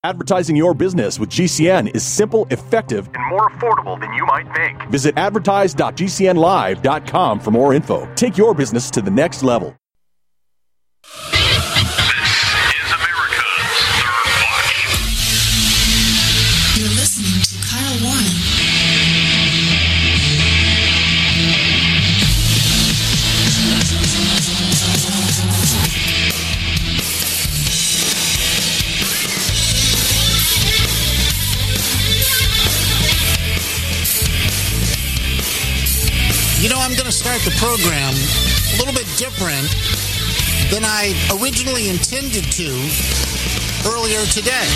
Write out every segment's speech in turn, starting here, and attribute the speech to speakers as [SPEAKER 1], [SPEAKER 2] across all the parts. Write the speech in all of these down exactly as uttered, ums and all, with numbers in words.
[SPEAKER 1] Advertising your business with G C N is simple, effective, and more affordable than you might think. Visit advertise dot g c n live dot com for more info. Take your business to the next level.
[SPEAKER 2] This is America's Third Watch.
[SPEAKER 3] You're listening to Kyle Warren.
[SPEAKER 4] You know, I'm going to start the program a little bit different than I originally intended to earlier today.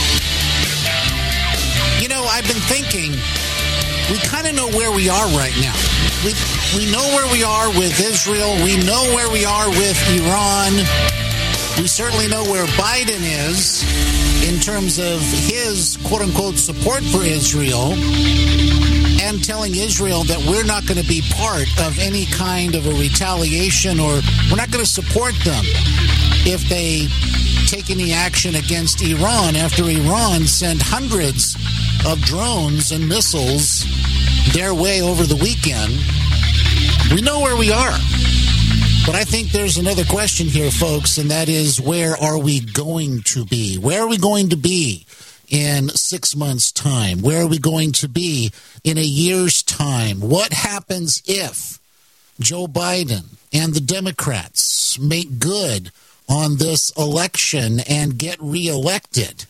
[SPEAKER 4] You know, I've been thinking, we kind of know where we are right now. We, we know where we are with Israel. We know where we are with Iran. We certainly know where Biden is in terms of his quote-unquote support for Israel, and telling Israel that we're not going to be part of any kind of a retaliation, or we're not going to support them if they take any action against Iran after Iran sent hundreds of drones and missiles their way over the weekend. We know where we are. But I think there's another question here, folks, and that is, where are we going to be? Where are we going to be in six months' time? Where are we going to be in a year's time? What happens if Joe Biden and the Democrats make good on this election and get reelected?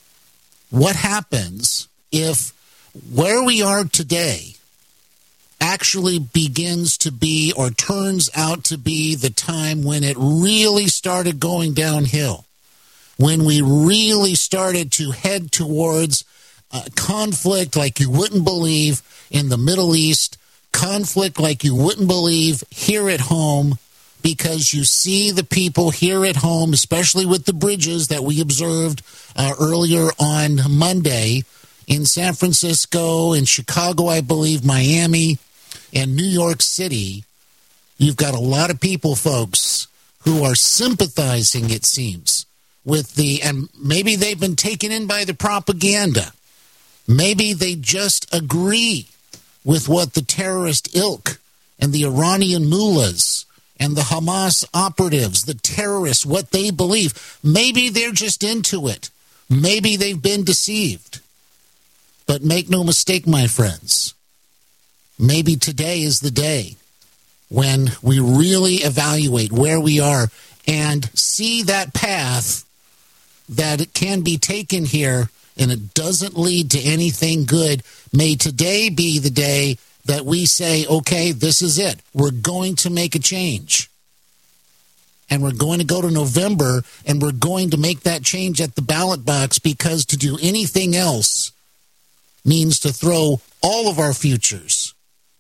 [SPEAKER 4] What happens if where we are today actually begins to be, or turns out to be, the time when it really started going downhill? When we really started to head towards uh, conflict like you wouldn't believe in the Middle East, conflict like you wouldn't believe here at home, because you see the people here at home, especially with the bridges that we observed uh, earlier on Monday in San Francisco, in Chicago, I believe, Miami, and New York City. You've got a lot of people, folks, who are sympathizing, it seems, with the, and maybe they've been taken in by the propaganda. Maybe they just agree with what the terrorist ilk and the Iranian mullahs and the Hamas operatives, the terrorists, what they believe. Maybe they're just into it. Maybe they've been deceived. But make no mistake, my friends, maybe today is the day when we really evaluate where we are and see that path that it can be taken here, and it doesn't lead to anything good. May today be the day that we say, okay, this is it. We're going to make a change. And we're going to go to November, and we're going to make that change at the ballot box, because to do anything else means to throw all of our futures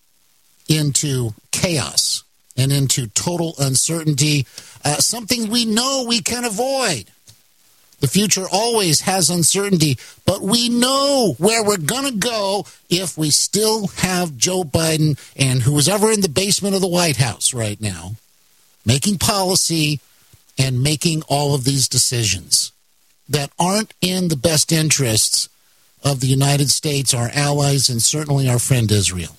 [SPEAKER 4] into chaos and into total uncertainty, uh, something we know we can avoid. The future always has uncertainty, but we know where we're going to go if we still have Joe Biden and who is ever in the basement of the White House right now, making policy and making all of these decisions that aren't in the best interests of the United States, our allies, and certainly our friend Israel.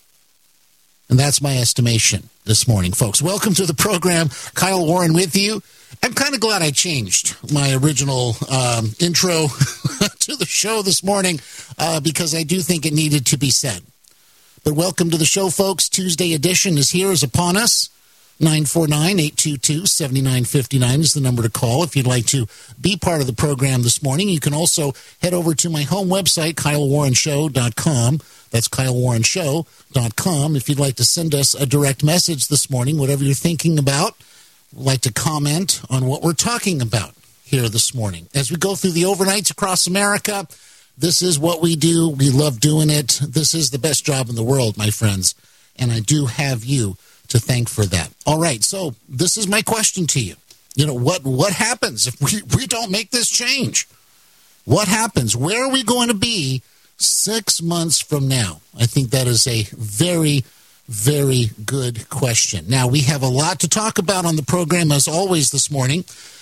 [SPEAKER 4] And that's my estimation this morning, folks. Welcome to the program. Kyle Warren with you. I'm kind of glad I changed my original um, intro to the show this morning uh, because I do think it needed to be said. But welcome to the show, folks. Tuesday edition is here, is upon us. nine four nine, eight two two, seven nine five nine is the number to call if you'd like to be part of the program this morning. You can also head over to my home website, kyle warren show dot com. That's kyle warren show dot com. If you'd like to send us a direct message this morning, whatever you're thinking about, like to comment on what we're talking about here this morning. As we go through the overnights across America, this is what we do. We love doing it. This is the best job in the world, my friends, and I do have you to thank for that. All right, so this is my question to you. You know, what what happens if we, we don't make this change? What happens? Where are we going to be six months from now? I think that is a very, very good question. Now, we have a lot to talk about on the program, as always, this morning.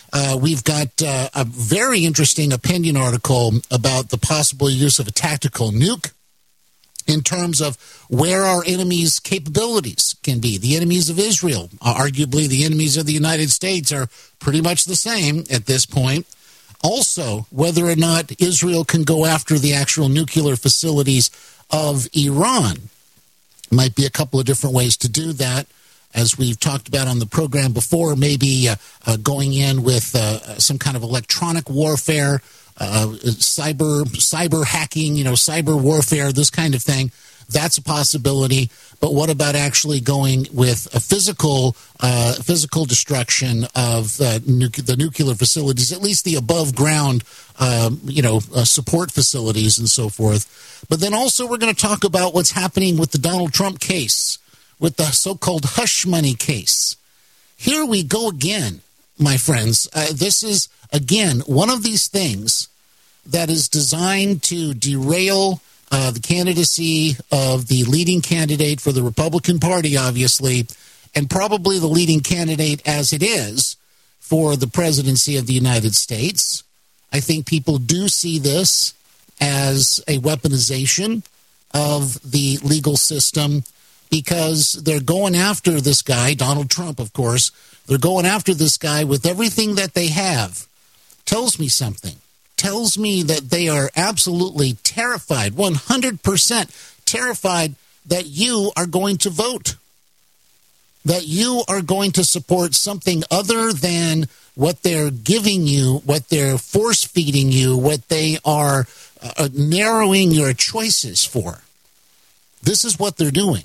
[SPEAKER 4] Uh, we've got uh, a very interesting opinion article about the possible use of a tactical nuke in terms of where our enemies' capabilities can be. The enemies of Israel, arguably the enemies of the United States, are pretty much the same at this point. Also, whether or not Israel can go after the actual nuclear facilities of Iran. Might be a couple of different ways to do that. As we've talked about on the program before, maybe uh, uh, going in with uh, some kind of electronic warfare, uh, cyber cyber hacking, you know, cyber warfare, this kind of thing. That's a possibility. But what about actually going with a physical uh, physical destruction of uh, nu- the nuclear facilities, at least the above ground, um, you know, uh, support facilities and so forth. But then also we're going to talk about what's happening with the Donald Trump case, with the so-called hush money case. Here we go again, my friends. Uh, this is, again, one of these things that is designed to derail uh, the candidacy of the leading candidate for the Republican Party, obviously, and probably the leading candidate as it is for the presidency of the United States. I think people do see this as a weaponization of the legal system, because they're going after this guy, Donald Trump, of course. They're going after this guy with everything that they have. Tells me something. Tells me that they are absolutely terrified, one hundred percent terrified that you are going to vote. That you are going to support something other than what they're giving you, what they're force-feeding you, what they are uh, narrowing your choices for. This is what they're doing.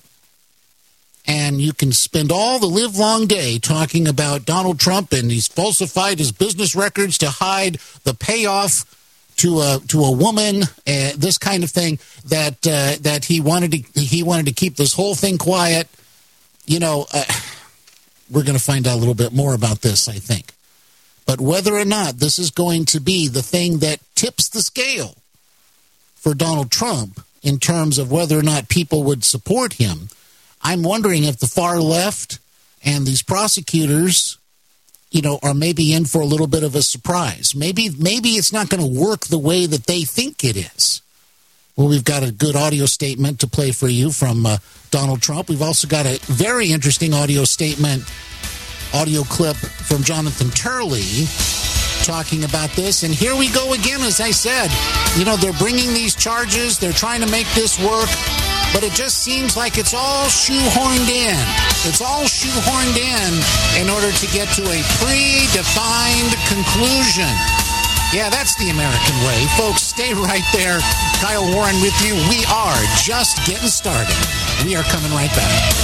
[SPEAKER 4] And you can spend all the livelong day talking about Donald Trump, and he's falsified his business records to hide the payoff to a to a woman, uh, this kind of thing, that uh, that he wanted to he wanted to keep this whole thing quiet. You know, uh, we're going to find out a little bit more about this, I think. But whether or not this is going to be the thing that tips the scale for Donald Trump in terms of whether or not people would support him, I'm wondering if the far left and these prosecutors, you know, are maybe in for a little bit of a surprise. Maybe maybe it's not going to work the way that they think it is. Well, we've got a good audio statement to play for you from uh, Donald Trump. We've also got a very interesting audio statement, audio clip from Jonathan Turley talking about this. And here we go again, as I said. You know, they're bringing these charges. They're trying to make this work. But it just seems like it's all shoehorned in. It's all shoehorned in in order to get to a predefined conclusion. Yeah, that's the American way. Folks, stay right there. Kyle Warren with you. We are just getting started. We are coming right back.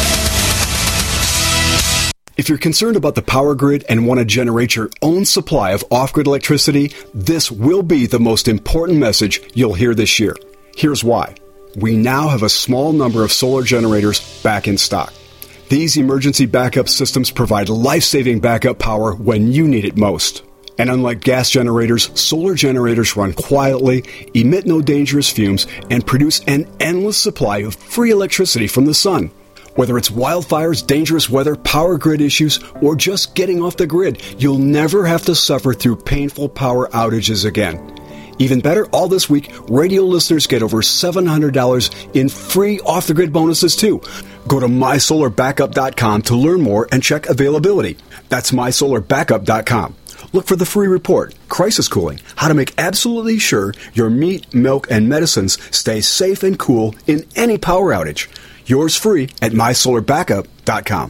[SPEAKER 5] If you're concerned about the power grid and want to generate your own supply of off-grid electricity, this will be the most important message you'll hear this year. Here's why. We now have a small number of solar generators back in stock. These emergency backup systems provide life-saving backup power when you need it most. And unlike gas generators, solar generators run quietly, emit no dangerous fumes, and produce an endless supply of free electricity from the sun. Whether it's wildfires, dangerous weather, power grid issues, or just getting off the grid, you'll never have to suffer through painful power outages again. Even better, all this week, radio listeners get over seven hundred dollars in free off-the-grid bonuses, too. Go to my solar backup dot com to learn more and check availability. That's my solar backup dot com. Look for the free report, Crisis Cooling, how to make absolutely sure your meat, milk, and medicines stay safe and cool in any power outage. Yours free at my solar backup dot com.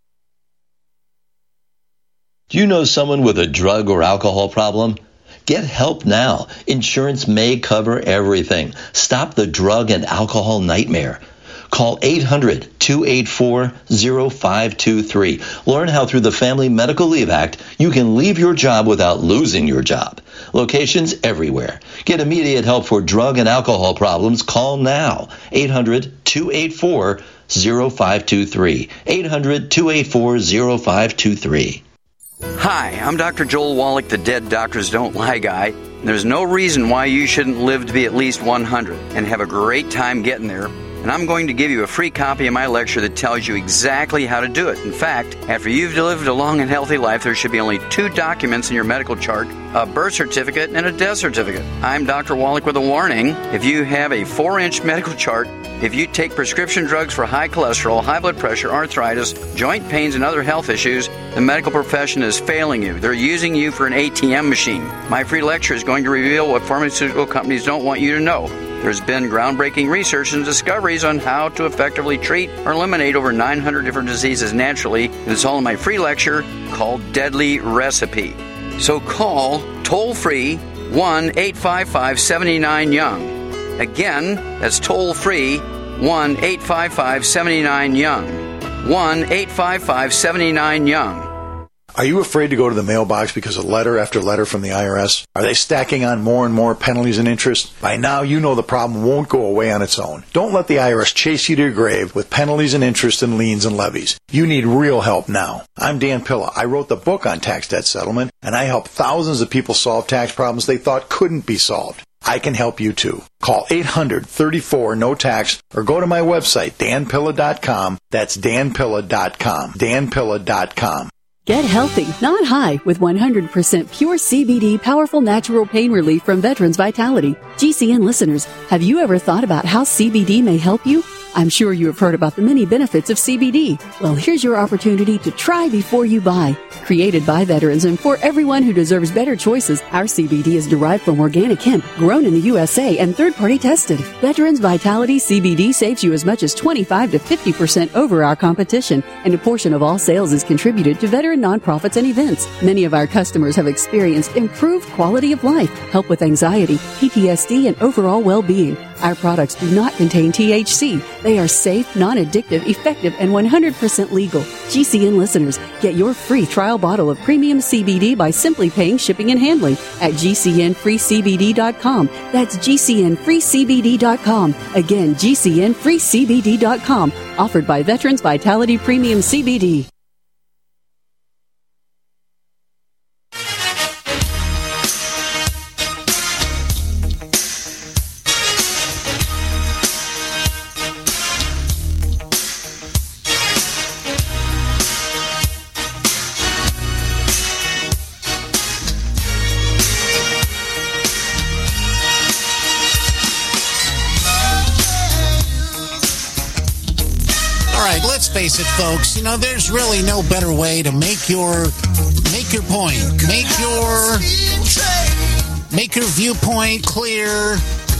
[SPEAKER 6] Do you know someone with a drug or alcohol problem? Get help now. Insurance may cover everything. Stop the drug and alcohol nightmare. Call eight hundred, two eight four, zero five two three. Learn how through the Family Medical Leave Act you can leave your job without losing your job. Locations everywhere. Get immediate help for drug and alcohol problems. Call now. eight hundred, two eight four, zero five two three. eight hundred, two eight four, zero five two three.
[SPEAKER 7] Hi, I'm Doctor Joel Wallach, the Dead Doctors Don't Lie guy. There's no reason why you shouldn't live to be at least one hundred and have a great time getting there. and I'm going to give you a free copy of my lecture that tells you exactly how to do it. In fact, after you've lived a long and healthy life, there should be only two documents in your medical chart, a birth certificate and a death certificate. I'm Doctor Wallach with a warning. If you have a four-inch medical chart, if you take prescription drugs for high cholesterol, high blood pressure, arthritis, joint pains, and other health issues, the medical profession is failing you. They're using you for an A T M machine. My free lecture is going to reveal what pharmaceutical companies don't want you to know. There's been groundbreaking research and discoveries on how to effectively treat or eliminate over nine hundred different diseases naturally, and it's all in my free lecture called Deadly Recipe. So call toll-free one eight five five, seven nine, young. Again, that's toll-free one eight five five, seven nine, young. one eight five five, seven nine, young.
[SPEAKER 8] Are you afraid to go to the mailbox because of letter after letter from the I R S? Are they stacking on more and more penalties and interest? By now, you know the problem won't go away on its own. Don't let the I R S chase you to your grave with penalties and interest and liens and levies. You need real help now. I'm Dan Pilla. I wrote the book on tax debt settlement, and I help thousands of people solve tax problems they thought couldn't be solved. I can help you too. Call eight hundred, thirty-four, no tax or go to my website, dan pilla dot com. That's dan pilla dot com. dan pilla dot com.
[SPEAKER 9] Get healthy, not high, with one hundred percent pure C B D powerful natural pain relief from Veterans Vitality. G C N listeners, have you ever thought about how C B D may help you? I'm sure you have heard about the many benefits of C B D. Well, here's your opportunity to try before you buy. Created by veterans and for everyone who deserves better choices, our C B D is derived from organic hemp, grown in the U S A and third-party tested. Veterans Vitality C B D saves you as much as twenty-five to fifty percent over our competition, and a portion of all sales is contributed to veteran nonprofits and events. Many of our customers have experienced improved quality of life, help with anxiety, P T S D, and overall well-being. Our products do not contain T H C. They are safe, non-addictive, effective, and one hundred percent legal. G C N listeners, get your free trial bottle of premium C B D by simply paying shipping and handling at G C N free C B D dot com. That's G C N free C B D dot com. Again, G C N free C B D dot com. Offered by Veterans Vitality Premium C B D.
[SPEAKER 4] Face it, folks, you know, there's really no better way to make your make your point, make your make your viewpoint clear,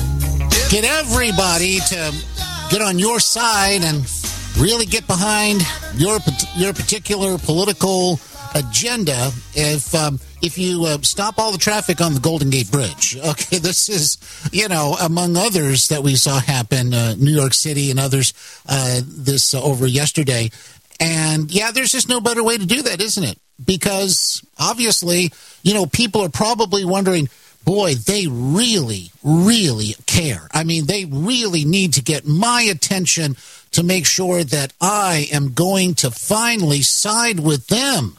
[SPEAKER 4] get everybody to get on your side and really get behind your your particular political agenda if um, if you uh, stop all the traffic on the Golden Gate Bridge. Okay, this is, you know, among others that we saw happen, uh, New York City and others uh, this uh, over yesterday. And, yeah, there's just no better way to do that, isn't it? Because, obviously, you know, people are probably wondering, boy, they really, really care. I mean, they really need to get my attention to make sure that I am going to finally side with them.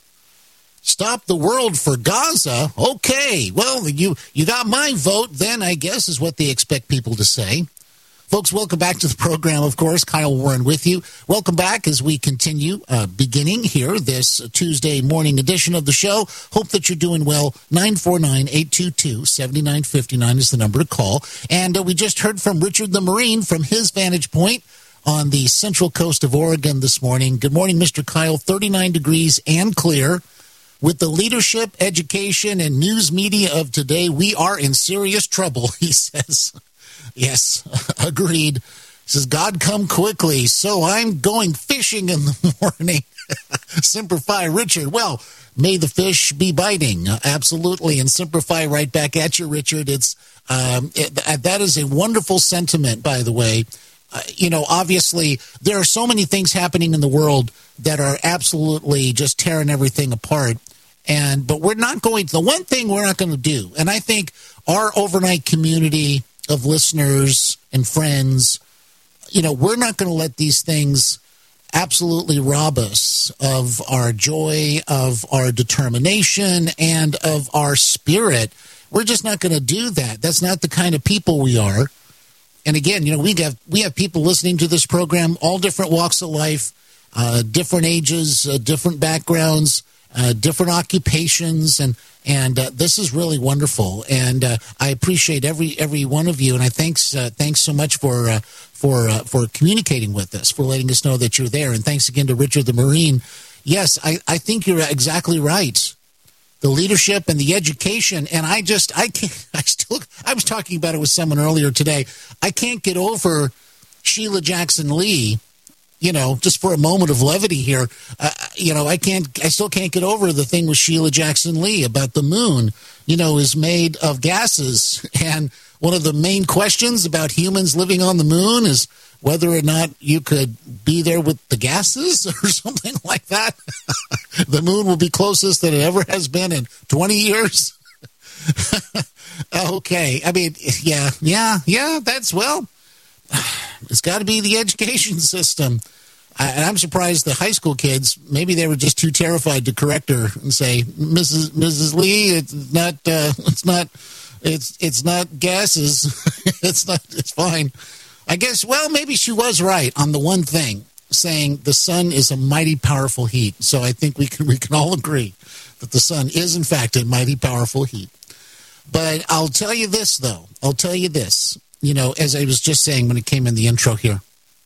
[SPEAKER 4] Stop the world for Gaza? Okay, well, you, you got my vote then, I guess, is what they expect people to say. Folks, welcome back to the program, of course. Kyle Warren with you. Welcome back as we continue, uh, beginning here this Tuesday morning edition of the show. Hope that you're doing well. nine four nine, eight two two, seven nine five nine is the number to call. And uh, we just heard from Richard the Marine from his vantage point on the central coast of Oregon this morning. Good morning, Mister Kyle. thirty-nine degrees and clear. With the leadership, education, and news media of today, we are in serious trouble, he says. Yes, agreed. He says, God come quickly, so I'm going fishing in the morning. Semper Fi, Richard. Well, may the fish be biting. Uh, absolutely. And Semper Fi right back at you, Richard. It's um, it, that is a wonderful sentiment, by the way. Uh, you know, obviously, there are so many things happening in the world that are absolutely just tearing everything apart. And but we're not going to, the one thing we're not going to do, and I think our overnight community of listeners and friends, you know, we're not going to let these things absolutely rob us of our joy, of our determination, and of our spirit. We're just not going to do that. That's not the kind of people we are. And again, you know, we have we have people listening to this program, all different walks of life, uh, different ages, uh, different backgrounds, uh, different occupations, and and uh, this is really wonderful. And uh, I appreciate every every one of you, and I thanks uh, thanks so much for uh, for uh, for communicating with us, for letting us know that you're there, and thanks again to Richard the Marine. Yes, I, I think you're exactly right. The leadership and the education, and I just, I can't, I still, I was talking about it with someone earlier today. I can't get over Sheila Jackson Lee, you know, just for a moment of levity here. Uh, you know, I can't, I still can't get over the thing with Sheila Jackson Lee about the moon, you know, is made of gases. And one of the main questions about humans living on the moon is whether or not you could be there with the gases or something like that. The moon will be closest that it ever has been in twenty years. Okay. I mean, yeah, yeah, yeah, that's, well, it's got to be the education system. I, and I'm surprised the high school kids, maybe they were just too terrified to correct her and say, Missus Missus Lee, it's not, uh, it's not, it's, it's not gases. It's not, it's fine. I guess, well, maybe she was right on the one thing, saying the sun is a mighty powerful heat. So I think we can we can all agree that the sun is, in fact, a mighty powerful heat. But I'll tell you this, though. I'll tell you this. You know, as I was just saying when it came in the intro here,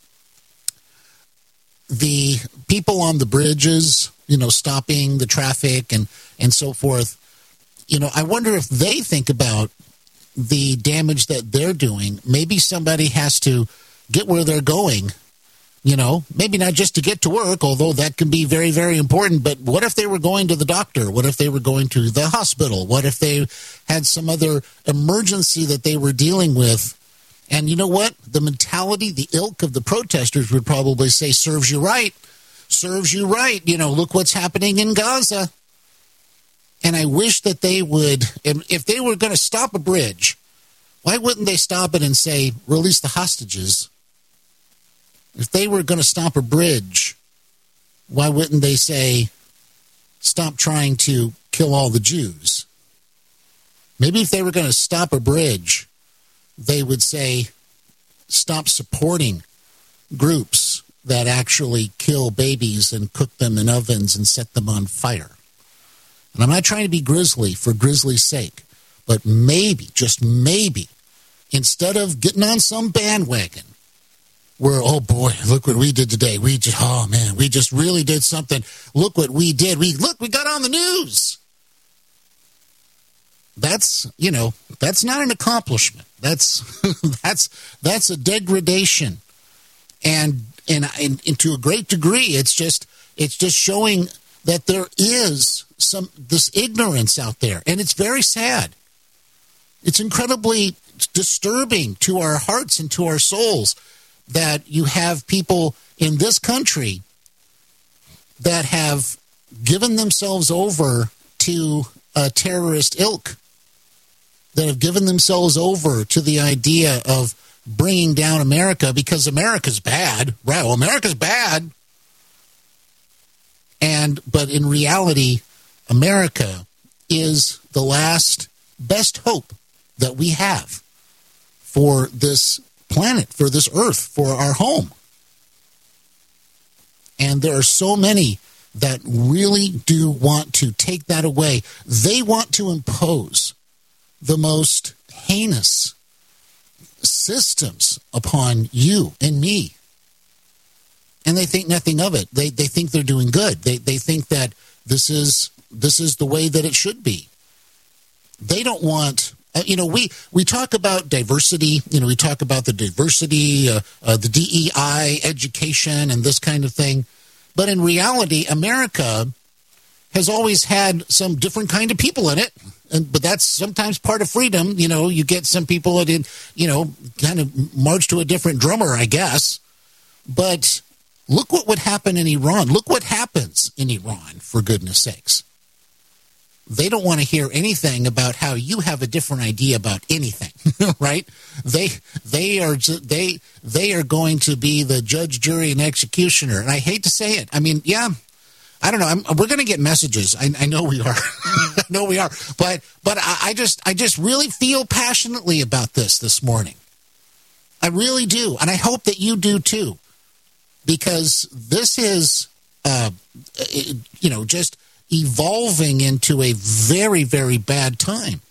[SPEAKER 4] the people on the bridges, you know, stopping the traffic and, and so forth, you know, I wonder if they think about the damage that they're doing. Maybe somebody has to get where they're going, you know, maybe not just to get to work, although that can be very, very important. But what if they were going to the doctor? What if they were going to the hospital? What if they had some other emergency that they were dealing with? And you know what? The mentality, the ilk of the protesters would probably say, serves you right, serves you right. You know, look what's happening in Gaza. And I wish that they would, if they were going to stop a bridge, why wouldn't they stop it and say, release the hostages? If they were going to stop a bridge, why wouldn't they say, stop trying to kill all the Jews? Maybe if they were going to stop a bridge, they would say, stop supporting groups that actually kill babies and cook them in ovens and set them on fire. And I'm not trying to be grisly for grisly's sake, but maybe, just maybe, instead of getting on some bandwagon where, oh boy, look what we did today. We just, oh man, we just really did something. Look what we did. We look, we got on the news. That's, you know, that's not an accomplishment. That's that's that's a degradation. And and, and and to a great degree, it's just it's just showing that there is some this ignorance out there, and it's very sad. It's incredibly disturbing to our hearts and to our souls that you have people in this country that have given themselves over to a terrorist ilk, that have given themselves over to the idea of bringing down America because America's bad. Right? Well, America's bad. And but in reality, America is the last best hope that we have for this planet, for this earth, for our home. And there are so many that really do want to take that away. They want to impose the most heinous systems upon you and me. And they think nothing of it. They they think they're doing good. They they think that this is this is the way that it should be. They don't want, uh, you know, we, we talk about diversity. You know, we talk about the diversity, uh, uh, the D E I, education, and this kind of thing. But in reality, America has always had some different kind of people in it. And, but that's sometimes part of freedom. You know, you get some people that, in, you know, kind of march to a different drummer, I guess. But look what would happen in Iran. Look what happens in Iran, for goodness sakes. They don't want to hear anything about how you have a different idea about anything, right? They they are they they are going to be the judge, jury, and executioner. And I hate to say it. I mean, yeah, I don't know. I'm, we're going to get messages. I, I know we are. I know we are. But but I, I just I just really feel passionately about this this morning. I really do. And I hope that you do too. Because this is, uh, you know, just evolving into a very, very bad time.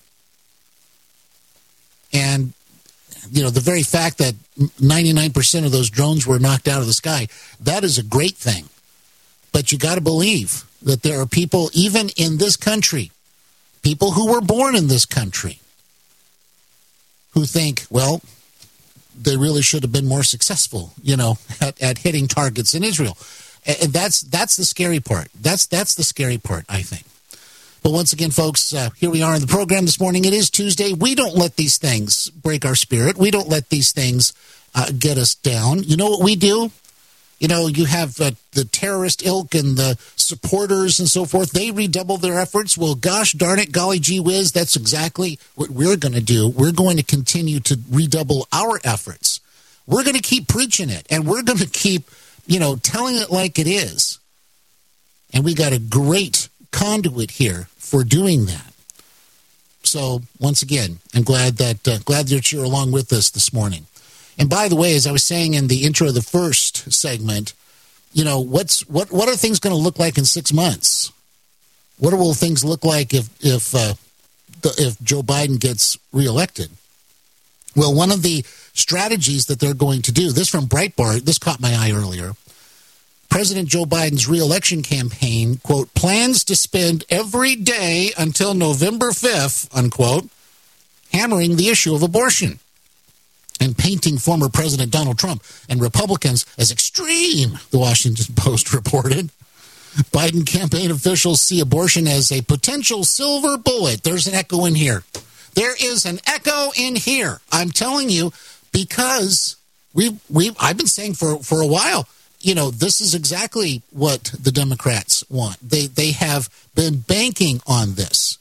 [SPEAKER 4] And, you know, the very fact that ninety-nine percent of those drones were knocked out of the sky, that is a great thing. But you got to believe that there are people, even in this country, people who were born in this country, who think, well, they really should have been more successful, you know, at, at hitting targets in Israel. And that's that's the scary part. That's that's the scary part, I think. But once again, folks, uh, here we are in the program this morning. It is Tuesday. We don't let these things break our spirit. We don't let these things uh, get us down. You know what we do? You know, you have uh, the terrorist ilk and the supporters and so forth. They redouble their efforts. Well, gosh darn it, golly gee whiz, that's exactly what we're going to do. We're going to continue to redouble our efforts. We're going to keep preaching it, and we're going to keep, you know, telling it like it is. And we got a great conduit here for doing that. So, once again, I'm glad that uh, glad that you're along with us this morning. And by the way, as I was saying in the intro of the first segment, you know, what's what what are things going to look like in six months? What will things look like if if uh, the, if Joe Biden gets reelected? Well, one of the strategies that they're going to do, this from Breitbart, this caught my eye earlier. President Joe Biden's reelection campaign, quote, plans to spend every day until November fifth, unquote, hammering the issue of abortion and painting former President Donald Trump and Republicans as extreme, the Washington Post reported. Biden campaign officials see abortion as a potential silver bullet. There's an echo in here. There is an echo in here. I'm telling you, because we we I've been saying for, for a while, you know, this is exactly what the Democrats want. They they have been banking on this.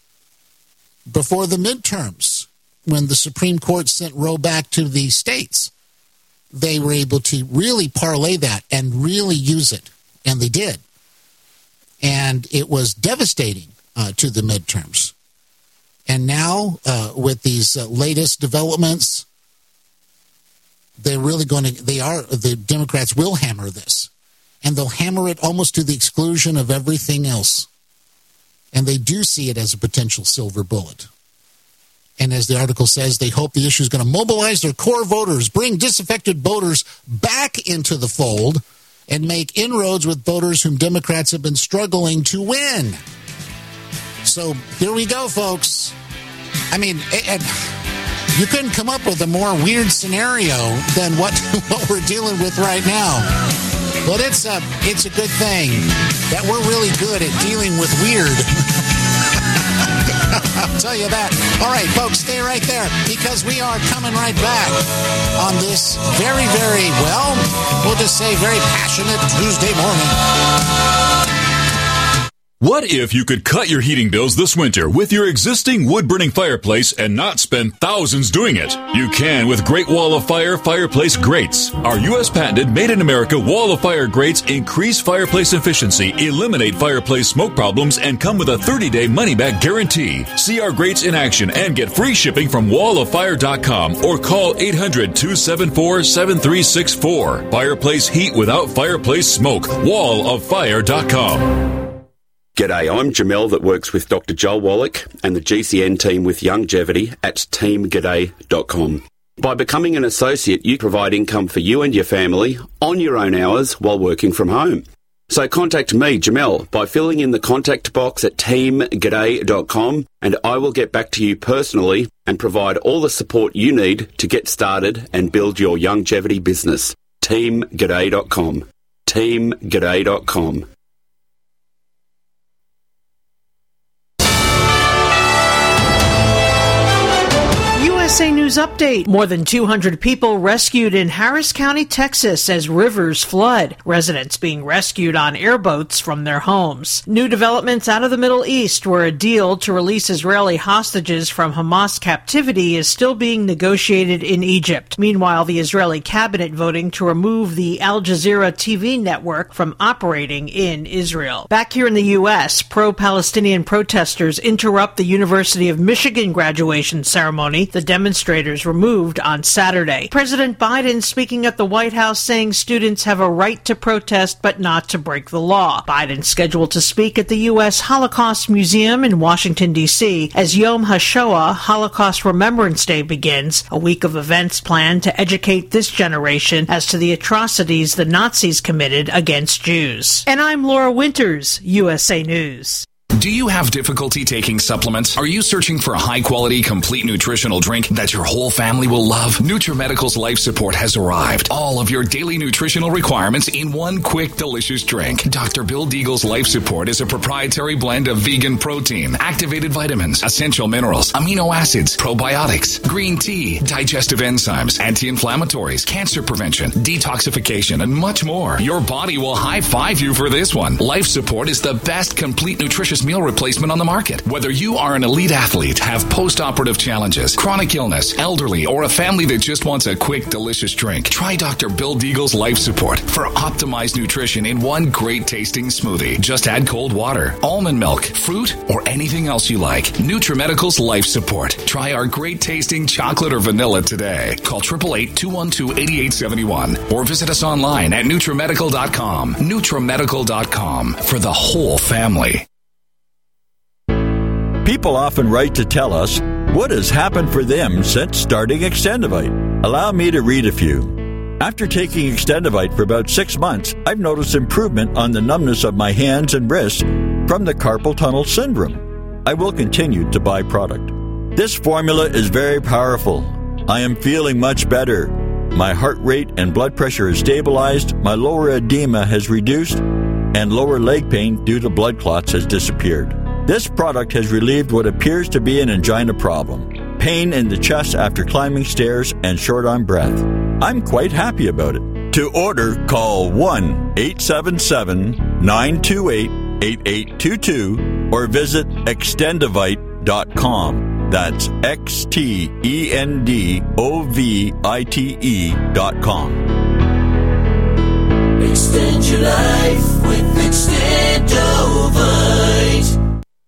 [SPEAKER 4] Before the midterms, when the Supreme Court sent Roe back to the states, they were able to really parlay that and really use it. And they did. And it was devastating uh, to the midterms. And now, uh, with these uh, latest developments, they're really going to, they are, the Democrats will hammer this. And they'll hammer it almost to the exclusion of everything else. And they do see it as a potential silver bullet. And as the article says, they hope the issue is going to mobilize their core voters, bring disaffected voters back into the fold, and make inroads with voters whom Democrats have been struggling to win. So here we go, folks. I mean, and you couldn't come up with a more weird scenario than what, what we're dealing with right now. But it's a, it's a good thing that we're really good at dealing with weird. I'll tell you that. All right, folks, stay right there because we are coming right back on this very, very, well, we'll just say very passionate Tuesday morning.
[SPEAKER 10] What if you could cut your heating bills this winter with your existing wood-burning fireplace and not spend thousands doing it? You can with Great Wall of Fire fireplace grates. Our U S patented made-in-America Wall of Fire grates increase fireplace efficiency, eliminate fireplace smoke problems, and come with a thirty-day money-back guarantee. See our grates in action and get free shipping from wall of fire dot com or call eight hundred, two seven four, seven three six four. Fireplace heat without fireplace smoke. wall of fire dot com.
[SPEAKER 11] G'day, I'm Jamel that works with Doctor Joel Wallach and the G C N team with Longevity at team g'day dot com. By becoming an associate, you provide income for you and your family on your own hours while working from home. So contact me, Jamel, by filling in the contact box at team g'day dot com and I will get back to you personally and provide all the support you need to get started and build your longevity business. team g'day dot com. team g'day dot com.
[SPEAKER 12] U S A News Update. More than two hundred people rescued in Harris County, Texas as rivers flood. Residents being rescued on airboats from their homes. New developments out of the Middle East where a deal to release Israeli hostages from Hamas captivity is still being negotiated in Egypt. Meanwhile, the Israeli cabinet voting to remove the Al Jazeera T V network from operating in Israel. Back here in the U S, pro-Palestinian protesters interrupt the University of Michigan graduation ceremony. The demonstrators removed on Saturday. President Biden speaking at the White House saying students have a right to protest but not to break the law. Biden scheduled to speak at the U S Holocaust Museum in Washington, D C as Yom HaShoah, Holocaust Remembrance Day, begins, a week of events planned to educate this generation as to the atrocities the Nazis committed against Jews. And I'm Laura Winters, U S A News.
[SPEAKER 13] Do you have difficulty taking supplements? Are you searching for a high-quality, complete nutritional drink that your whole family will love? NutriMedical's Life Support has arrived. All of your daily nutritional requirements in one quick, delicious drink. Doctor Bill Deagle's Life Support is a proprietary blend of vegan protein, activated vitamins, essential minerals, amino acids, probiotics, green tea, digestive enzymes, anti-inflammatories, cancer prevention, detoxification, and much more. Your body will high-five you for this one. Life Support is the best complete nutritious meal replacement on the market. Whether you are an elite athlete, have post-operative challenges, chronic illness, elderly, or a family that just wants a quick, delicious drink, try Doctor Bill Deagle's Life Support for optimized nutrition in one great tasting smoothie. Just add cold water, almond milk, fruit, or anything else you like. NutriMedical's Life Support. Try our great tasting chocolate or vanilla today. Call eight eight eight, two one two, eight eight seven one or visit us online at NutriMedical dot com. NutriMedical dot com for the whole family.
[SPEAKER 14] People often write to tell us what has happened for them since starting Extendivite. Allow me to read a few. After taking Extendivite for about six months, I've noticed improvement on the numbness of my hands and wrists from the carpal tunnel syndrome. I will continue to buy product. This formula is very powerful. I am feeling much better. My heart rate and blood pressure is stabilized, my lower edema has reduced, and lower leg pain due to blood clots has disappeared. This product has relieved what appears to be an angina problem, pain in the chest after climbing stairs, and short on breath. I'm quite happy about it. To order, call one eight seven seven, nine two eight, eight eight two two or visit extendivite dot com. That's X T E N D O V I T E dot com.
[SPEAKER 15] Extend your life with Extendovite.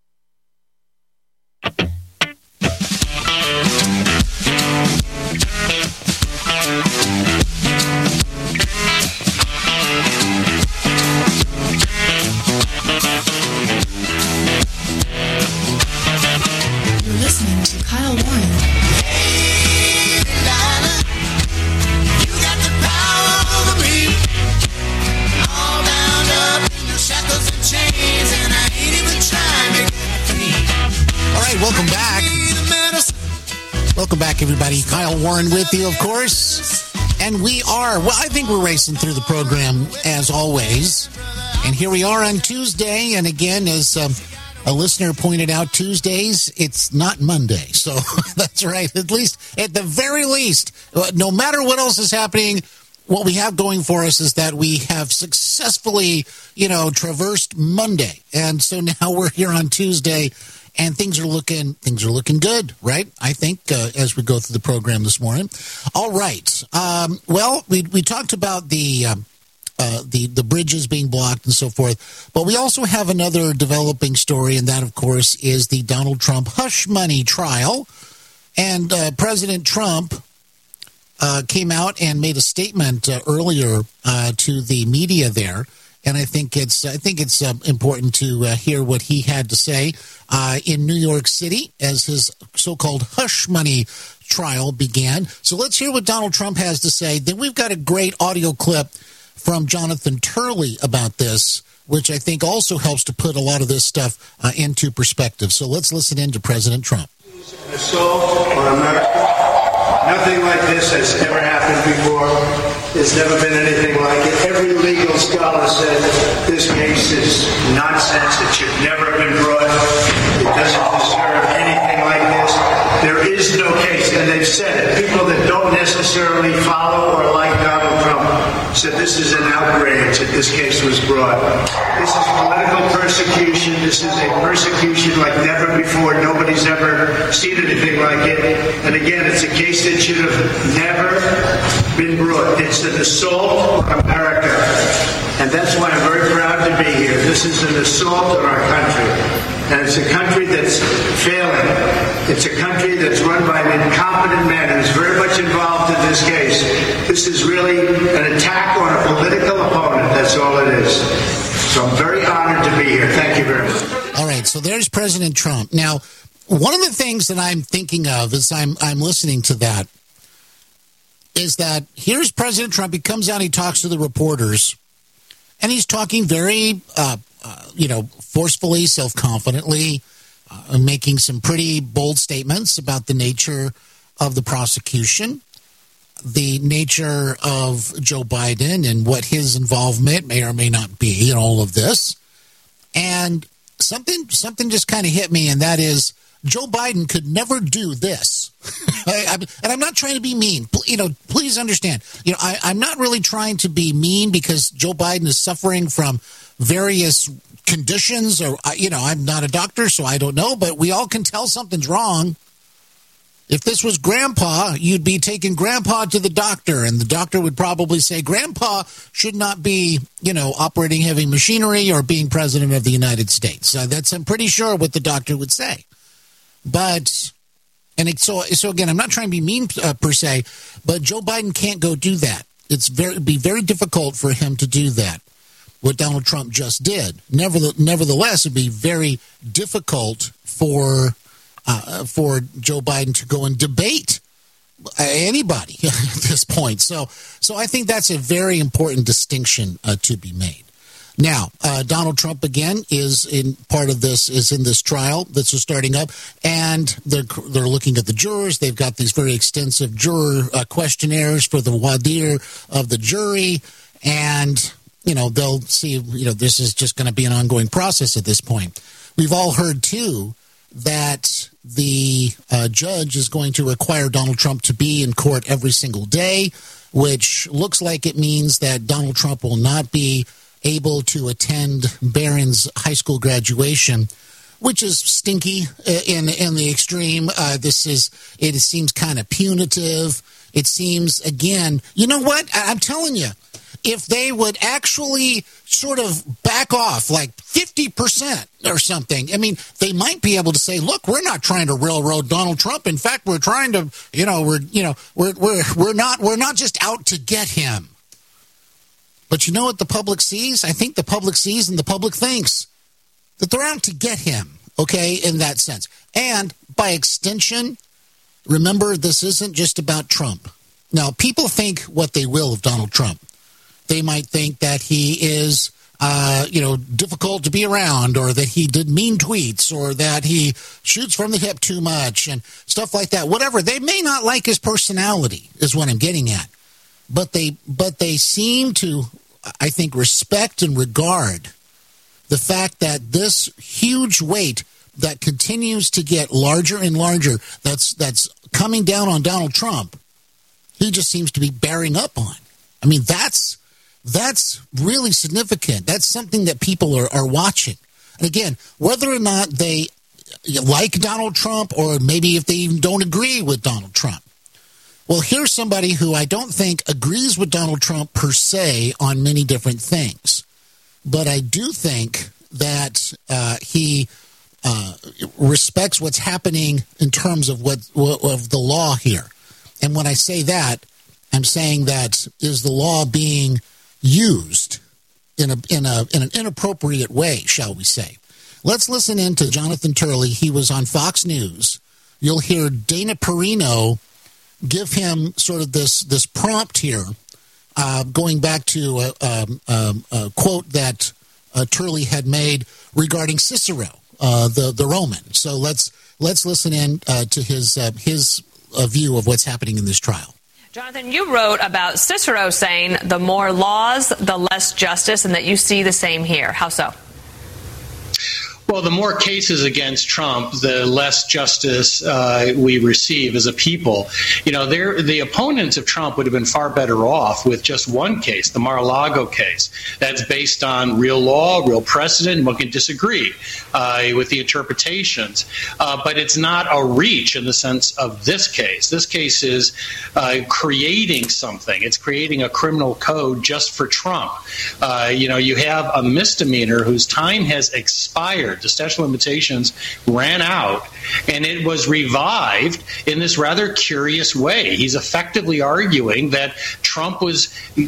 [SPEAKER 3] You're listening to Kyle Warren.
[SPEAKER 15] Hey, Delilah, you got the power over me. All bound up in your shackles and chains, and I ain't even trying to get free.
[SPEAKER 4] All right, welcome back. Welcome back, everybody. Kyle Warren with you, of course. And we are, well, I think we're racing through the program as always. And here we are on Tuesday. And again, as um, a listener pointed out, Tuesdays, it's not Monday. So that's right. At least, at the very least, no matter what else is happening, what we have going for us is that we have successfully, you know, traversed Monday. And so now we're here on Tuesday. And things are looking things are looking good, right? I think uh, as we go through the program this morning. All right. Um, well, we we talked about the um, uh, the the bridges being blocked and so forth, but we also have another developing story, and that, of course, is the Donald Trump hush money trial. And uh, President Trump uh, came out and made a statement uh, earlier uh, to the media there. And I think it's I think it's uh, important to uh, hear what he had to say uh, in New York City as his so-called hush money trial began. So let's hear what Donald Trump has to say. Then we've got a great audio clip from Jonathan Turley about this, which I think also helps to put a lot of this stuff uh, into perspective. So let's listen in to President Trump.
[SPEAKER 16] Assault on America. Nothing like this has ever happened before. There's never been anything like it. Every legal scholar said this case is nonsense. It should never have been brought. It doesn't deserve anything like this. There is no case, and they've said it. People that don't necessarily follow or like Donald Trump said this is an outrage that this case was brought. This is political persecution. This is a persecution like never before. Nobody's ever seen anything like it. And again, it's a case that should have never been brought. It's an assault on America. And that's why I'm very proud to be here. This is an assault on our country. And it's a country that's failing. It's a country that's run by an incompetent man who's very much involved in this case. This is really an attack on a political opponent. That's all it is. So I'm very honored to be here. Thank you very much.
[SPEAKER 4] All right, so there's President Trump. Now, one of the things that I'm thinking of as I'm I'm listening to that is that here's President Trump. He comes out, he talks to the reporters, and he's talking very, uh, uh, you know, forcefully, self-confidently, uh, making some pretty bold statements about the nature of the prosecution, the nature of Joe Biden and what his involvement may or may not be in all of this. And something something just kind of hit me, and that is Joe Biden could never do this. I, I, and I'm not trying to be mean. You know, please understand. You know, I, I'm not really trying to be mean because Joe Biden is suffering from various conditions, or you know, I'm not a doctor, so I don't know. But we all can tell something's wrong. If this was Grandpa, you'd be taking Grandpa to the doctor, and the doctor would probably say, Grandpa should not be, you know, operating heavy machinery or being president of the United States. Uh, that's, I'm pretty sure, what the doctor would say. But, and it, so, so again, I'm not trying to be mean uh, per se, but Joe Biden can't go do that. It's very, it'd be very difficult for him to do that, what Donald Trump just did. Nevertheless, nevertheless it'd be very difficult for Uh, for Joe Biden to go and debate anybody at this point. So so I think that's a very important distinction uh, to be made. Now, uh, Donald Trump, again, is in part of this, is in this trial that's starting up, and they're, they're looking at the jurors. They've got these very extensive juror uh, questionnaires for the voir dire of the jury, and, you know, they'll see, you know, this is just going to be an ongoing process at this point. We've all heard, too, that the uh, judge is going to require Donald Trump to be in court every single day, which looks like it means that Donald Trump will not be able to attend Barron's high school graduation, which is stinky in in the extreme. Uh, this is, it seems kind of punitive. It seems, again, you know what? I- I'm telling you, if they would actually sort of back off like fifty percent or something, I mean, they might be able to say, look, we're not trying to railroad Donald Trump. In fact, we're trying to, you know, we're, you know, we're, we're, we're not, we're not just out to get him. But you know what the public sees? I think the public sees and the public thinks that they're out to get him. Okay. In that sense. And by extension, remember, this isn't just about Trump. Now, people think what they will of Donald Trump. They might think that he is, uh, you know, difficult to be around, or that he did mean tweets, or that he shoots from the hip too much and stuff like that. Whatever. They may not like his personality is what I'm getting at. But they, but they seem to, I think, respect and regard the fact that this huge weight that continues to get larger and larger, that's that's coming down on Donald Trump, he just seems to be bearing up on. I mean, that's that's really significant. That's something that people are, are watching. And again, whether or not they like Donald Trump, or maybe if they even don't agree with Donald Trump. Well, here's somebody who I don't think agrees with Donald Trump per se on many different things. But I do think that uh, he uh, respects what's happening in terms of what of the law here. And when I say that, I'm saying that is the law being used in a in a in an inappropriate way, shall we say? Let's listen in to Jonathan Turley. He was on Fox News. You'll hear Dana Perino give him sort of this this prompt here, uh, going back to a, a, a, a quote that uh, Turley had made regarding Cicero, uh, the the Roman. So let's let's listen in uh, to his uh, his uh, view of what's happening in this trial.
[SPEAKER 17] Jonathan, you wrote about Cicero saying the more laws, the less justice, and that you see the same here. How so?
[SPEAKER 18] Well, the more cases against Trump, the less justice uh, we receive as a people. You know, the opponents of Trump would have been far better off with just one case, the Mar-a-Lago case. That's based on real law, real precedent, and one can disagree uh, with the interpretations. Uh, but it's not a reach in the sense of this case. This case is uh, creating something. It's creating a criminal code just for Trump. Uh, you know, you have a misdemeanor whose time has expired. The statute of limitations ran out, and it was revived in this rather curious way. He's effectively arguing that Trump was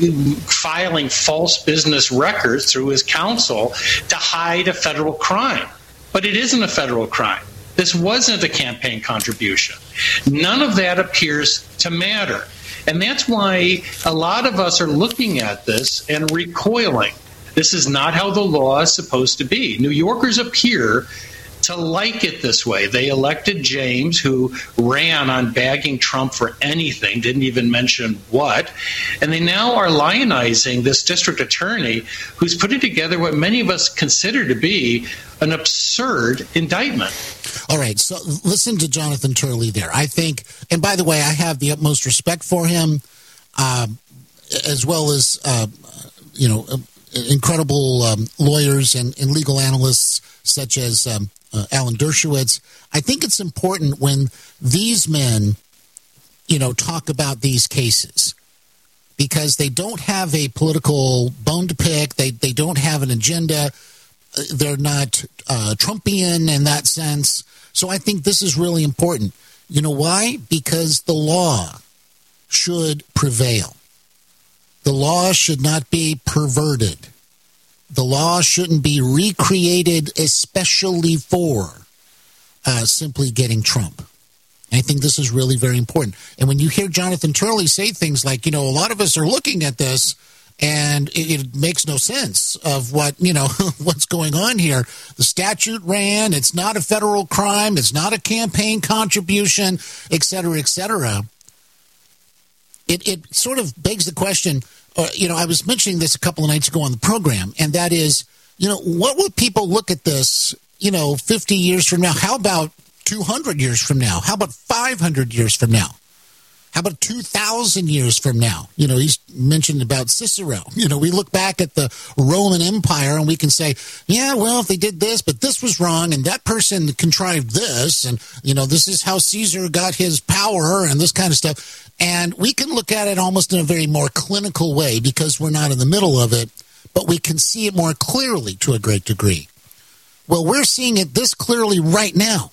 [SPEAKER 18] filing false business records through his counsel to hide a federal crime. But it isn't a federal crime. This wasn't a campaign contribution. None of that appears to matter. And that's why a lot of us are looking at this and recoiling. This is not how the law is supposed to be. New Yorkers appear to like it this way. They elected James, who ran on bagging Trump for anything, didn't even mention what. And they now are lionizing this district attorney who's putting together what many of us consider to be an absurd indictment.
[SPEAKER 4] All right, so listen to Jonathan Turley there. I think, and by the way, I have the utmost respect for him, uh, as well as, uh, you know, uh, incredible um, lawyers and, and legal analysts such as um, uh, Alan Dershowitz. I think it's important when these men, you know, talk about these cases because they don't have a political bone to pick. They, they don't have an agenda. They're not uh, Trumpian in that sense. So I think this is really important. You know why? Because the law should prevail. The law should not be perverted. The law shouldn't be recreated especially for uh, simply getting Trump. I think this is really very important. And when you hear Jonathan Turley say things like, you know, a lot of us are looking at this and it, it makes no sense of what, you know, what's going on here. The statute ran. It's not a federal crime. It's not a campaign contribution, et cetera, et cetera. It, it sort of begs the question, uh, you know, I was mentioning this a couple of nights ago on the program, and that is, you know, what would people look at this, you know, fifty years from now? How about two hundred years from now? How about five hundred years from now? How about two thousand years from now? You know, he's mentioned about Cicero. You know, we look back at the Roman Empire and we can say, yeah, well, if they did this, but this was wrong, and that person contrived this, and, you know, this is how Caesar got his power and this kind of stuff. And we can look at it almost in a very more clinical way because we're not in the middle of it, but we can see it more clearly to a great degree. Well, we're seeing it this clearly right now.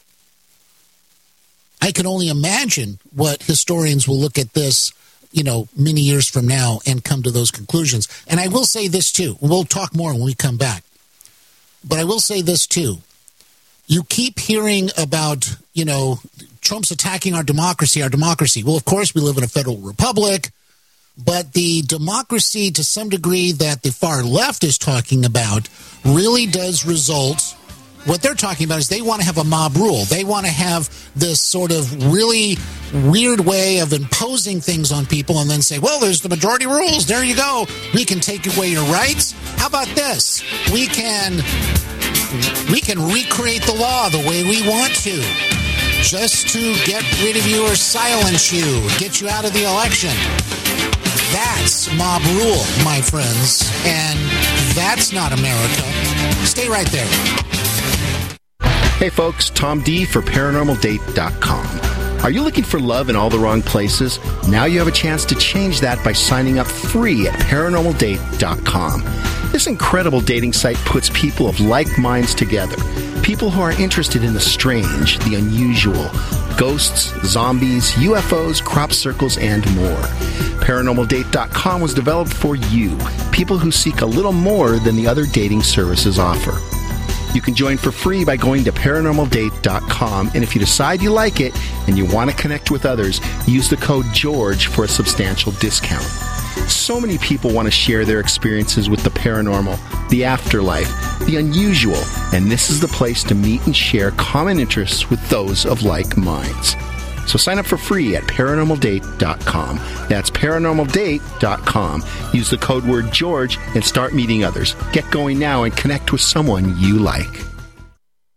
[SPEAKER 4] I can only imagine what historians will look at this, you know, many years from now and come to those conclusions. And I will say this, too. We'll talk more when we come back. But I will say this, too. You keep hearing about, you know, Trump's attacking our democracy, our democracy. Well, of course, we live in a federal republic. But the democracy, to some degree, that the far left is talking about really does result. What they're talking about is they want to have a mob rule. They want to have this sort of really weird way of imposing things on people and then say, well, there's the majority rules. There you go. We can take away your rights. How about this? We can, we can recreate the law the way we want to just to get rid of you or silence you, get you out of the election. That's mob rule, my friends. And that's not America. Stay right there.
[SPEAKER 19] Hey folks, Tom D for paranormal date dot com. Are you looking for love in all the wrong places? Now you have a chance to change that by signing up free at paranormal date dot com. This incredible dating site puts people of like minds together. People who are interested in the strange, the unusual, ghosts, zombies, U F Os, crop circles, and more. paranormal date dot com was developed for you, people who seek a little more than the other dating services offer. You can join for free by going to paranormal date dot com, and if you decide you like it and you want to connect with others, use the code GEORGE for a substantial discount. So many people want to share their experiences with the paranormal, the afterlife, the unusual, and this is the place to meet and share common interests with those of like minds. So sign up for free at paranormal date dot com. That's paranormal date dot com. Use the code word George and start meeting others. Get going now and connect with someone you like.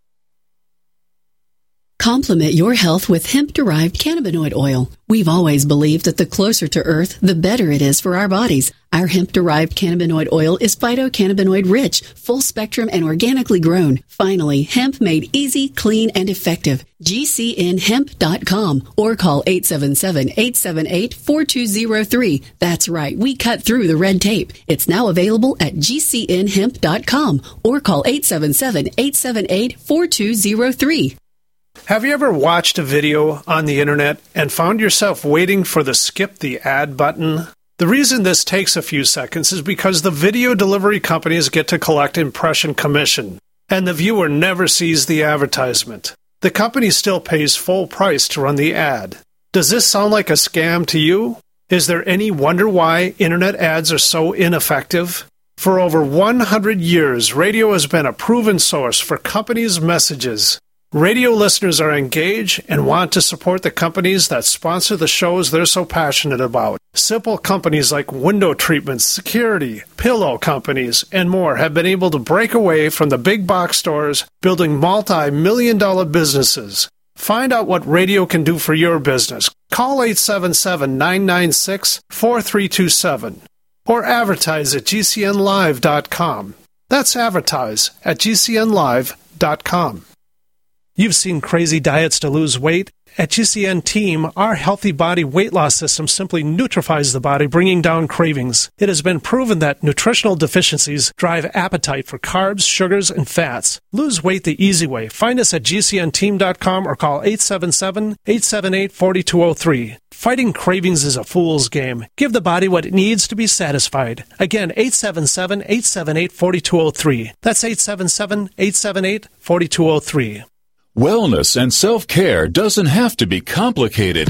[SPEAKER 9] Complement your health with hemp-derived cannabinoid oil. We've always believed that the closer to Earth, the better it is for our bodies. Our hemp-derived cannabinoid oil is phytocannabinoid rich, full spectrum, and organically grown. Finally, hemp made easy, clean, and effective. G C N hemp dot com or call eight seven seven, eight seven eight, four two zero three. That's right, we cut through the red tape. It's now available at G C N hemp dot com or call eight seven seven, eight seven eight, four two zero three.
[SPEAKER 20] Have you ever watched a video on the internet and found yourself waiting for the skip the ad button? The reason this takes a few seconds is because the video delivery companies get to collect impression commission, and the viewer never sees the advertisement. The company still pays full price to run the ad. Does this sound like a scam to you? Is there any wonder why internet ads are so ineffective? For over one hundred years, radio has been a proven source for companies' messages. Radio listeners are engaged and want to support the companies that sponsor the shows they're so passionate about. Simple companies like window treatments, security, pillow companies, and more have been able to break away from the big box stores, building multi-million dollar businesses. Find out what radio can do for your business. Call eight seven seven, nine nine six, four three two seven or advertise at G C N live dot com. That's advertise at G C N live dot com. You've seen crazy diets to lose weight. At G C N Team, our healthy body weight loss system simply neutralizes the body, bringing down cravings. It has been proven that nutritional deficiencies drive appetite for carbs, sugars, and fats. Lose weight the easy way. Find us at G C N team dot com or call eight seven seven, eight seven eight, four two zero three. Fighting cravings is a fool's game. Give the body what it needs to be satisfied. Again, eight seven seven, eight seven eight, four two zero three. That's eight seven seven, eight seven eight, four two zero three.
[SPEAKER 10] Wellness and self-care doesn't have to be complicated.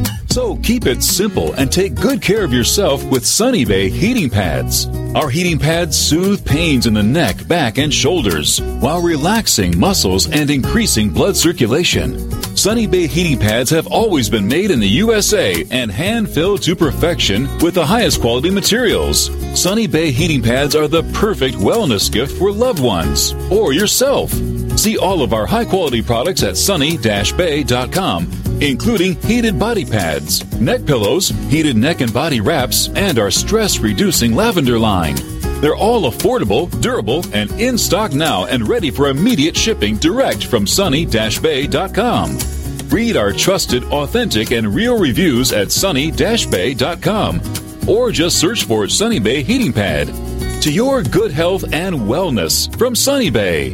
[SPEAKER 10] So keep it simple and take good care of yourself with Sunny Bay heating pads. Our heating pads soothe pains in the neck, back, and shoulders while relaxing muscles and increasing blood circulation. Sunny Bay heating pads have always been made in the U S A and hand-filled to perfection with the highest quality materials. Sunny Bay heating pads are the perfect wellness gift for loved ones or yourself. See all of our high-quality products at sunny dash bay dot com, including heated body pads, neck pillows, heated neck and body wraps, and our stress-reducing lavender line. They're all affordable, durable, and in stock now and ready for immediate shipping direct from sunny dash bay dot com. Read our trusted, authentic, and real reviews at sunny dash bay dot com or just search for Sunny Bay Heating Pad. To your good health and wellness from Sunny Bay.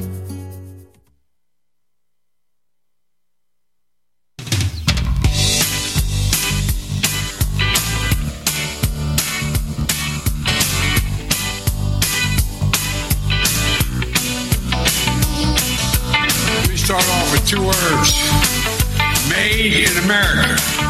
[SPEAKER 21] Start off with two words. Made in America.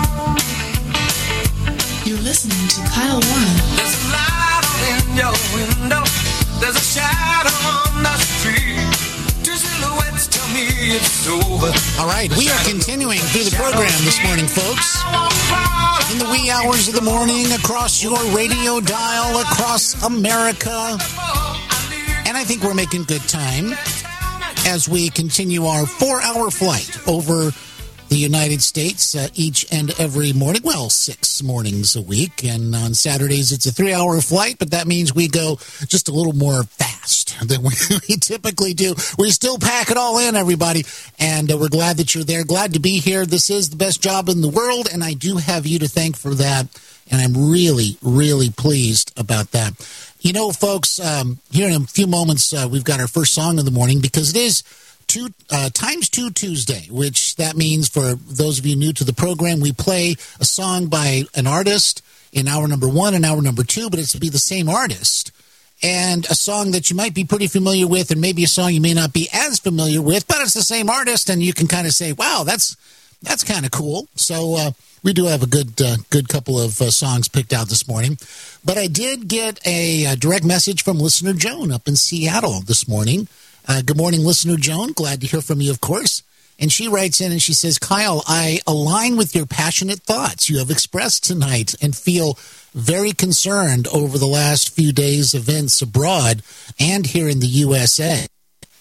[SPEAKER 3] You're listening to Kyle Warren.
[SPEAKER 15] There's a light in your window. There's a shadow on the street. Two silhouettes tell me it's over.
[SPEAKER 4] All right, we are continuing through the program this morning, folks. In the wee hours of the morning, across your radio dial, across America. And I think we're making good time as we continue our four-hour flight over the United States uh, each and every morning. Well, six mornings a week. And on Saturdays, it's a three-hour flight, but that means we go just a little more fast than we, we typically do. We still pack it all in, everybody, and uh, we're glad that you're there. Glad to be here. This is the best job in the world, and I do have you to thank for that, and I'm really, really pleased about that. You know, folks, um, here in a few moments, uh, we've got our first song of the morning because it is two uh, times two Tuesday, which that means for those of you new to the program, we play a song by an artist in hour number one and hour number two, but it's to be the same artist. And a song that you might be pretty familiar with and maybe a song you may not be as familiar with, but it's the same artist, and you can kind of say, wow, that's that's kind of cool. So uh, we do have a good uh, good couple of uh, songs picked out this morning. But I did get a, a direct message from listener Joan up in Seattle this morning. Uh, good morning, listener Joan. Glad to hear from you, of course. And she writes in and she says, Kyle, I align with your passionate thoughts you have expressed tonight and feel very concerned over the last few days' events abroad and here in the U S A.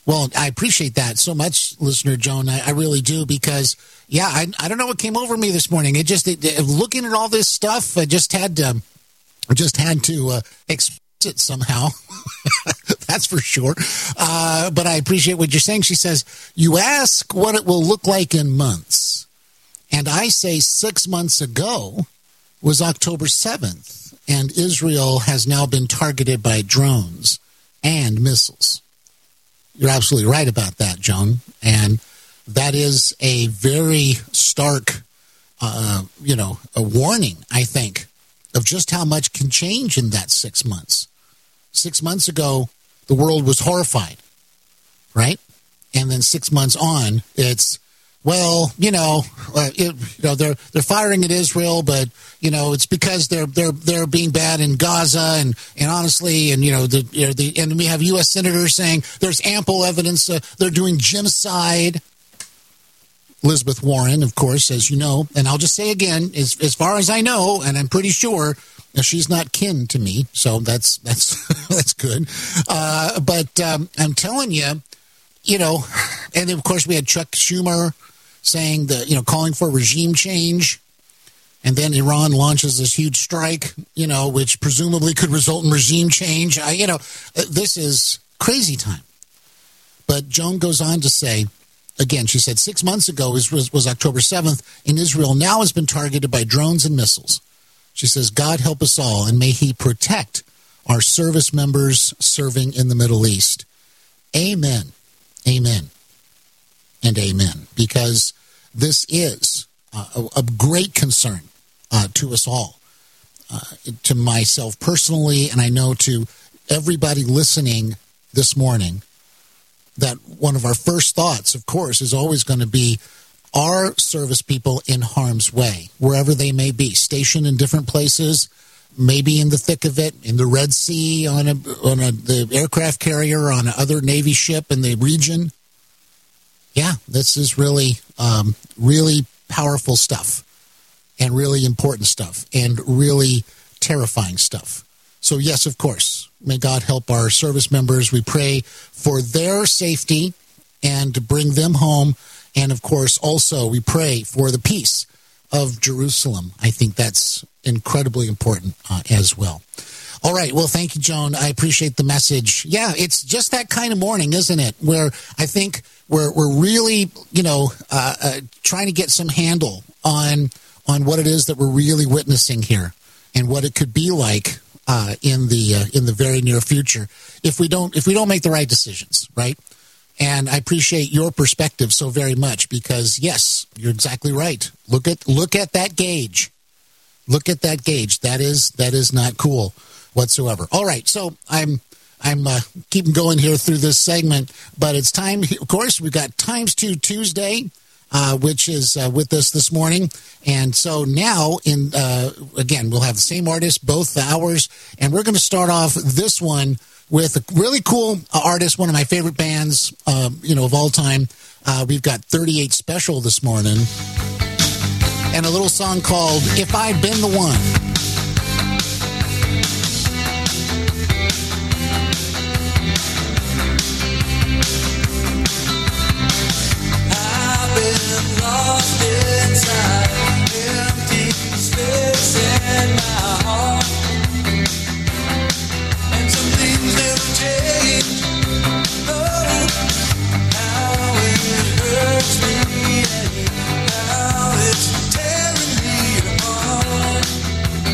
[SPEAKER 4] Well, I appreciate that so much, listener Joan. I, I really do, because, yeah, I, I don't know what came over me this morning. It just, it, it, looking at all this stuff, I just had to, I just had to uh, express it somehow. That's for sure. Uh, but I appreciate what you're saying. She says, you ask what it will look like in months. And I say six months ago was October seventh, and Israel has now been targeted by drones and missiles. You're absolutely right about that, Joan. And that is a very stark, uh, you know, a warning, I think, of just how much can change in that six months. Six months ago, the world was horrified, right? And then six months on, it's, well, you know, uh, it, you know, they're they're firing at Israel, but you know, it's because they're they're they're being bad in Gaza, and, and honestly, and you know, the, you know, the and we have U S senators saying there's ample evidence uh, they're doing genocide. Elizabeth Warren, of course, as you know, and I'll just say again, as as far as I know, and I'm pretty sure she's not kin to me, so that's that's that's good. Uh, but um, I'm telling you, you know, and then of course we had Chuck Schumer saying that, you know, calling for regime change, and then Iran launches this huge strike, you know, which presumably could result in regime change. I, you know, this is crazy time. But Joan goes on to say, again, she said six months ago was, was, was October seventh, and Israel now has been targeted by drones and missiles. She says, God help us all, and may he protect our service members serving in the Middle East. Amen. Amen. And amen. Because this is uh, a, a great concern uh, to us all, uh, to myself personally, and I know to everybody listening this morning, that one of our first thoughts, of course, is always going to be our service people in harm's way, wherever they may be, stationed in different places, maybe in the thick of it, in the Red Sea, on a on a the aircraft carrier, on another Navy ship in the region. Yeah, this is really, um, really powerful stuff, and really important stuff, and really terrifying stuff. So yes, of course, may God help our service members. We pray for their safety and to bring them home. And of course, also we pray for the peace of Jerusalem. I think that's incredibly important uh, as well. All right. Well, thank you, Joan. I appreciate the message. Yeah, it's just that kind of morning, isn't it? Where I think we're we're really, you know, uh, uh, trying to get some handle on on what it is that we're really witnessing here, and what it could be like uh, in the uh, in the very near future if we don't if we don't make the right decisions, right? And I appreciate your perspective so very much, because yes, you're exactly right. Look at look at that gauge. Look at that gauge. That is that is not cool whatsoever. All right, so I'm I'm uh, keeping going here through this segment, but it's time. Of course, we've got Times Two Tuesday, uh, which is uh, with us this morning, and so now in uh, again we'll have the same artist both the hours, and we're going to start off this one with a really cool artist, one of my favorite bands, uh, you know, of all time. Uh, we've got thirty-eight Special this morning, and a little song called "If I'd Been the One."
[SPEAKER 15] Lost inside, empty space in my heart, and some things never change. Oh, how it hurts me, and how it's tearing me apart.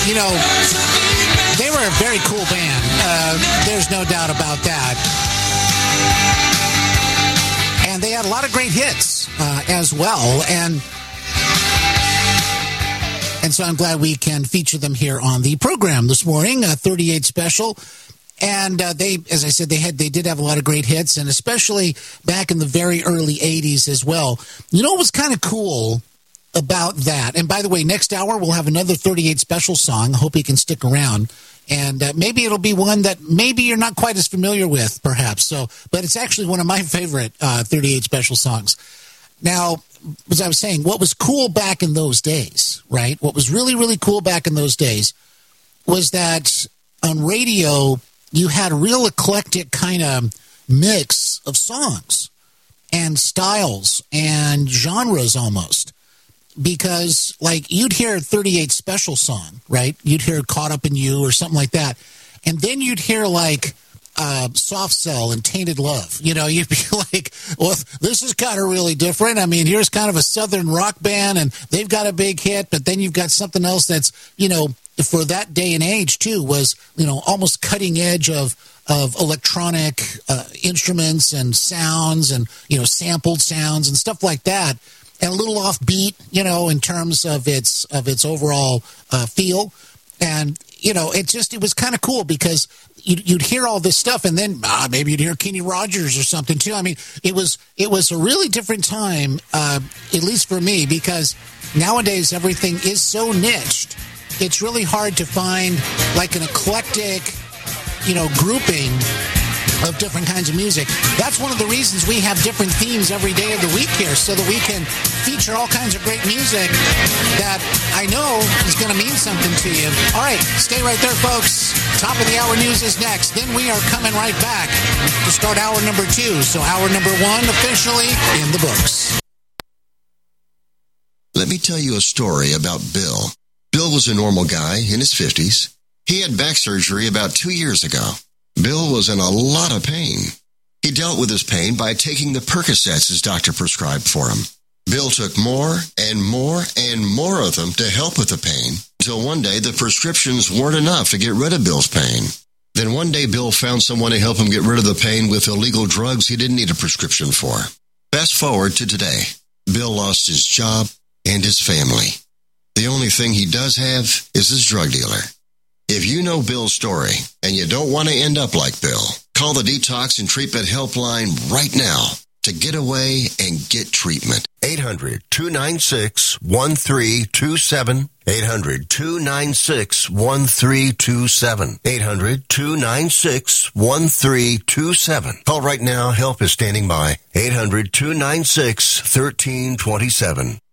[SPEAKER 4] you know, they were a very cool band. Uh, there's no doubt about that. And they had a lot of great hits uh, as well. And and so I'm glad we can feature them here on the program this morning, uh, thirty-eight Special. And uh, they, as I said, they had they did have a lot of great hits, and especially back in the very early eighties as well. You know what was kind of cool about that? And by the way, next hour we'll have another thirty-eight Special song. I hope you can stick around. And uh, maybe it'll be one that maybe you're not quite as familiar with, perhaps. So, but it's actually one of my favorite uh, thirty-eight Special songs. Now, as I was saying, what was cool back in those days, right? What was really, really cool back in those days was that on radio, you had a real eclectic kind of mix of songs and styles and genres almost. Because, like, you'd hear a thirty-eight Special song, right? You'd hear Caught Up in You or something like that. And then you'd hear, like, uh, Soft Cell and Tainted Love. You know, you'd be like, well, this is kind of really different. I mean, here's kind of a southern rock band, and they've got a big hit, but then you've got something else that's, you know, for that day and age, too, was, you know, almost cutting edge of of electronic uh, instruments and sounds and, you know, sampled sounds and stuff like that. And a little offbeat, you know, in terms of its of its overall uh, feel. And, you know, it just, it was kind of cool because you'd, you'd hear all this stuff and then ah, maybe you'd hear Kenny Rogers or something, too. I mean, it was it was a really different time, uh, at least for me, because nowadays everything is so niched. It's really hard to find, like, an eclectic, you know, grouping of different kinds of music. That's one of the reasons we have different themes every day of the week here, so that we can feature all kinds of great music that I know is going to mean something to you. All right, stay right there, folks. Top of the hour news is next. Then we are coming right back to start hour number two. So hour number one officially in the books.
[SPEAKER 1] Let me tell you a story about Bill. Bill was a normal guy in his fifties. He had back surgery about two years ago. Bill was in a lot of pain. He dealt with his pain by taking the Percocets his doctor prescribed for him. Bill took more and more and more of them to help with the pain, until one day the prescriptions weren't enough to get rid of Bill's pain. Then one day Bill found someone to help him get rid of the pain with illegal drugs he didn't need a prescription for. Fast forward to today. Bill lost his job and his family. The only thing he does have is his drug dealer. If you know Bill's story and you don't want to end up like Bill, call the Detox and Treatment Helpline right now to get away and get treatment.
[SPEAKER 22] eight hundred, two nine six, one three two seven. eight hundred, two nine six, one three two seven. eight hundred, two nine six, one three two seven. Call right now. Help is standing by. eight hundred, two nine six, one three two seven.